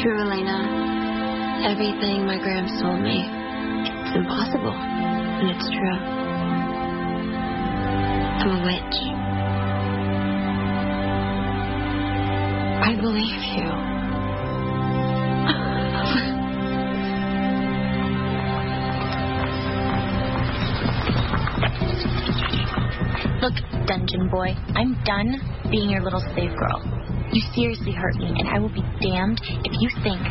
true, Elena. Everything my Gramps told me. It's impossible, and it's true. I'm a witch. I believe you. Look, Dungeon Boy, I'm done being your little slave girl. You seriously hurt me, and I will be damned if you think...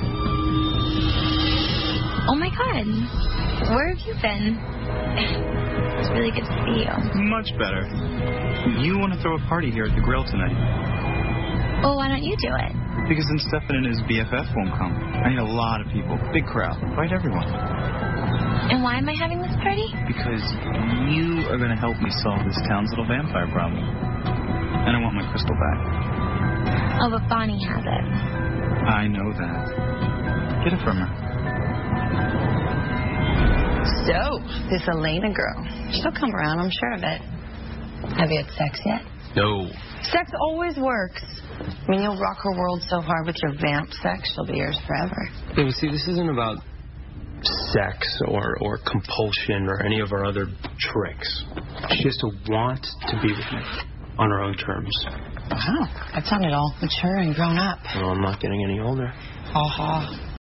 Oh my God, where have you been? It's really good to see you. Much better. You want to throw a party here at the Grill tonight. Well, why don't you do it? Because then Stefan and his BFF won't come. I need a lot of people. Big crowd. Invite everyone. And why am I having this party? Because you are going to help me solve this town's little vampire problem. And I want my crystal back. Oh, but Bonnie has it. I know that. Get it from her. So, this Elena girl. She'll come around, I'm sure of it. Have you had sex yet? No. Sex always works. I mean, you'll rock her world so hard with your vamp sex, she'll be yours forever. Yeah, but see, this isn't about sex or compulsion or any of our other tricks. She has to want to be with me on her own terms. Wow, that sounded all mature and grown up. Well, I'm not getting any older. Ha ha.